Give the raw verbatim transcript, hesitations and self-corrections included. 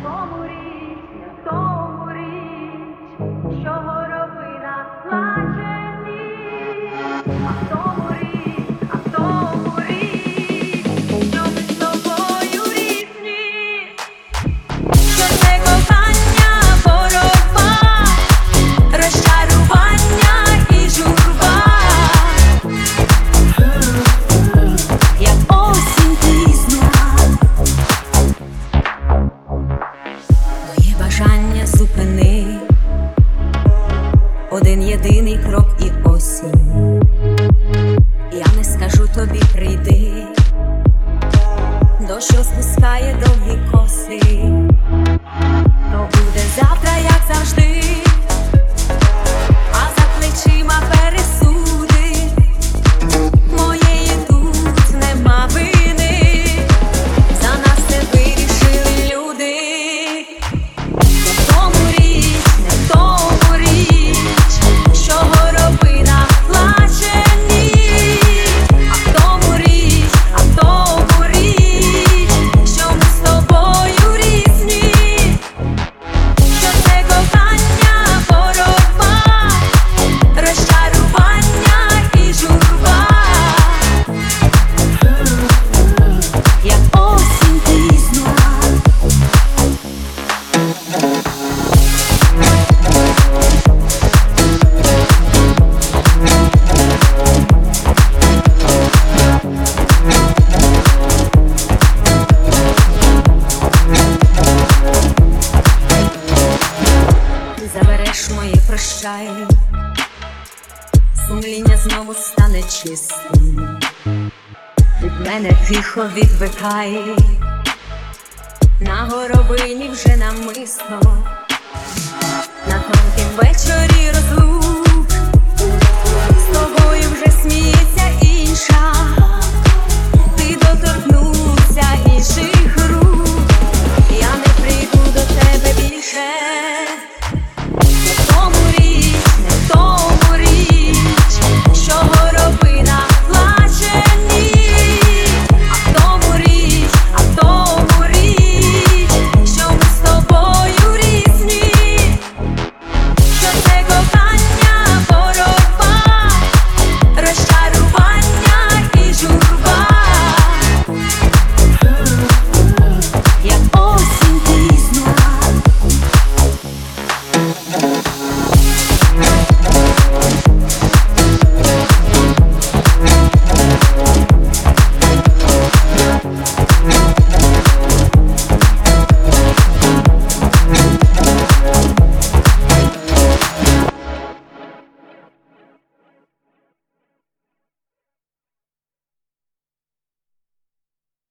тому річ, не в тому річ, що горобина плаче ніч, а в тому річ, а в тому річ, що ми з тобою різні, що це кохання, боротьба, розчарування і журба, як осінь пізня. Моє бажання зупини, один єдиний крок і осінь. Я не скажу тобі прийди, дощ розпускає довгі коси, то буде завтра, як завжди, а за плечима пересуди, моєї тут нема вини, за нас це вирішили люди. Не в тому річ, не в тому річ, що горобина плаче ніч, а в тому річ, а в тому річ, що ми з тобою різні, що це кохання, боротьба, розчарування і журба, як осінь пізня. Ти забереш мої прощай, сумління знову стане чистим, від мене тихо відвикай, на горобині вже намисто, на тонкім вечорі розлуки.